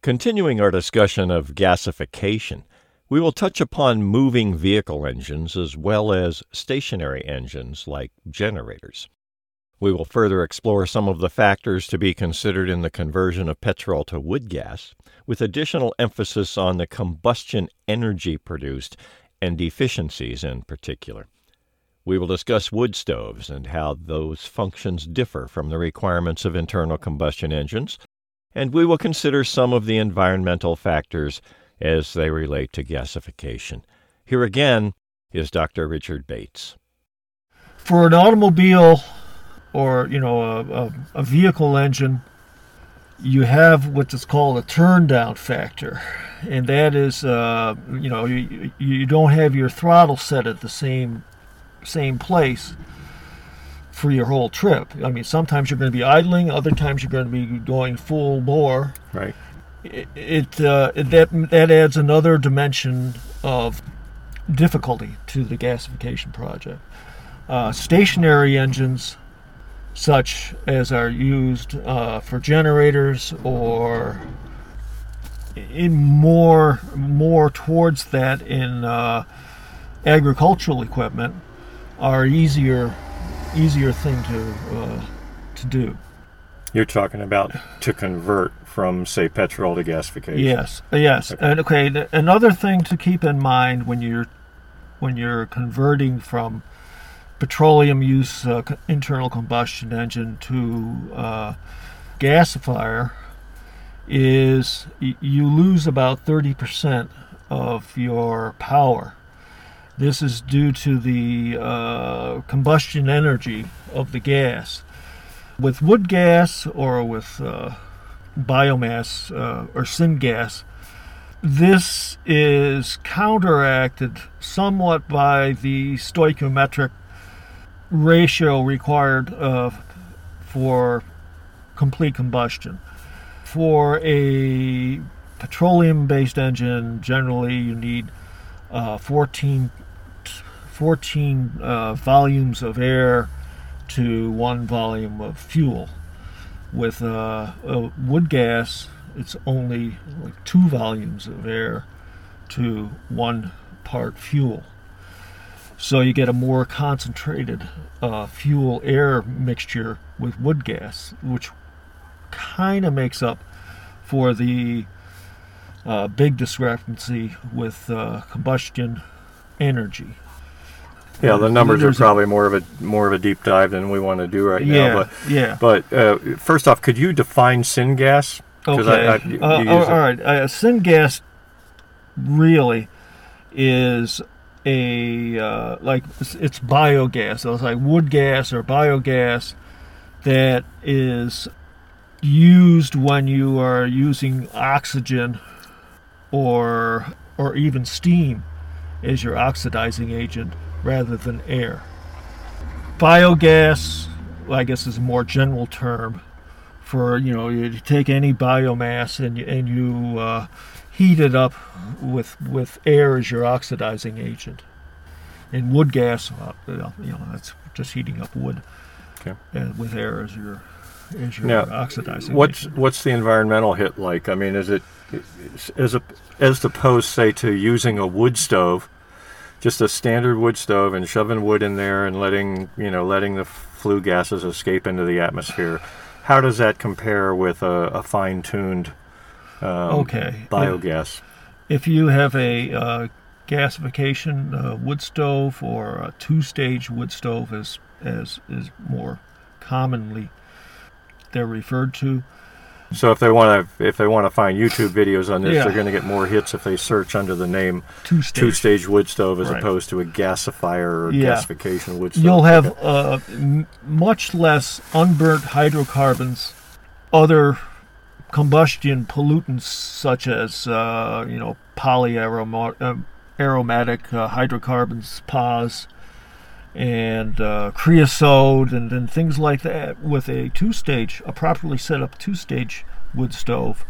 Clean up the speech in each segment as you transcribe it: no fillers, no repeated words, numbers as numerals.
Continuing our discussion of gasification, we will touch upon moving vehicle engines as well as stationary engines like generators. We will further explore some of the factors to be considered in the conversion of petrol to wood gas, with additional emphasis on the combustion energy produced and efficiencies in particular. We will discuss wood stoves and how those functions differ from the requirements of internal combustion engines, and we will consider some of the environmental factors as they relate to gasification. Here again is Dr. Richard Bates. For an automobile or, a vehicle engine, you have what is called a turn-down factor. And that is, you don't have your throttle set at the same place for your whole trip. I mean, sometimes you're going to be idling, other times you're going to be going full bore. Right. That adds another dimension of difficulty to the gasification project. Stationary engines, such as are used for generators or in more towards that in agricultural equipment, are easier thing to do. You're talking about to convert from, say, petrol to gasification. Yes. Okay. And another thing to keep in mind when you're converting from petroleum use internal combustion engine to gasifier is you lose about 30% of your power. This is due to the combustion energy of the gas. With wood gas or with biomass or syngas, this is counteracted somewhat by the stoichiometric ratio required for complete combustion. For a petroleum-based engine, generally you need 14 volumes of air to 1 volume of fuel. With wood gas, it's only like 2 volumes of air to 1 part fuel. So you get a more concentrated fuel-air mixture with wood gas, which kind of makes up for the big discrepancy with combustion energy. Yeah, the numbers are probably more of a deep dive than we want to do right now. But first off, could you define syngas? Okay. All right. Syngas really is it's biogas. So it's like wood gas or biogas that is used when you are using oxygen or even steam as your oxidizing agent rather than air. Biogas, I guess, is a more general term for, you take any biomass and you heat it up with air as your oxidizing agent. And wood gas, that's just heating up wood, okay, with air as your oxidizing agent. What's the environmental hit like? I mean, is it as opposed, say, to using a wood stove, just a standard wood stove and shoving wood in there and letting the flue gases escape into the atmosphere? How does that compare with a fine-tuned biogas? If you have a gasification wood stove or a 2-stage wood stove, as is more commonly they're referred to. So if they want to find YouTube videos on this, they're going to get more hits if they search under the name two-stage wood stove as opposed to a gasifier or gasification wood stove. You'll have much less unburnt hydrocarbons, other combustion pollutants such as polyaromatic hydrocarbons, PAHs, and creosote and things like that with a properly set up 2-stage wood stove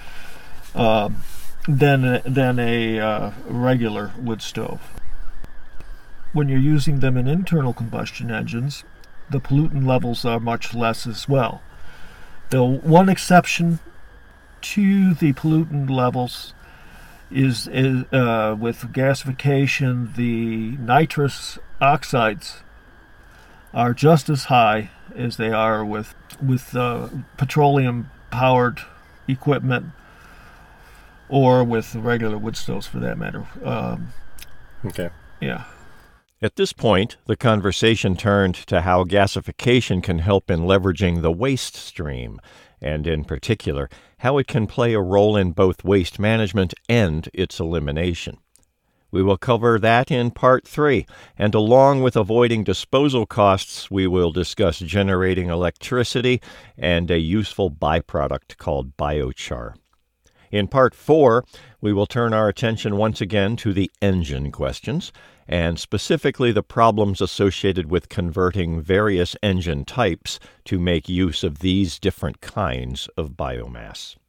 than a regular wood stove. When you're using them in internal combustion engines, the pollutant levels are much less as well. The one exception to the pollutant levels is with gasification, the nitrous oxides are just as high as they are with petroleum-powered equipment, or with regular wood stoves, for that matter. Okay. Yeah. At this point, the conversation turned to how gasification can help in leveraging the waste stream, and in particular, how it can play a role in both waste management and its elimination. We will cover that in Part 3, and along with avoiding disposal costs, we will discuss generating electricity and a useful byproduct called biochar. In Part 4, we will turn our attention once again to the engine questions, and specifically the problems associated with converting various engine types to make use of these different kinds of biomass.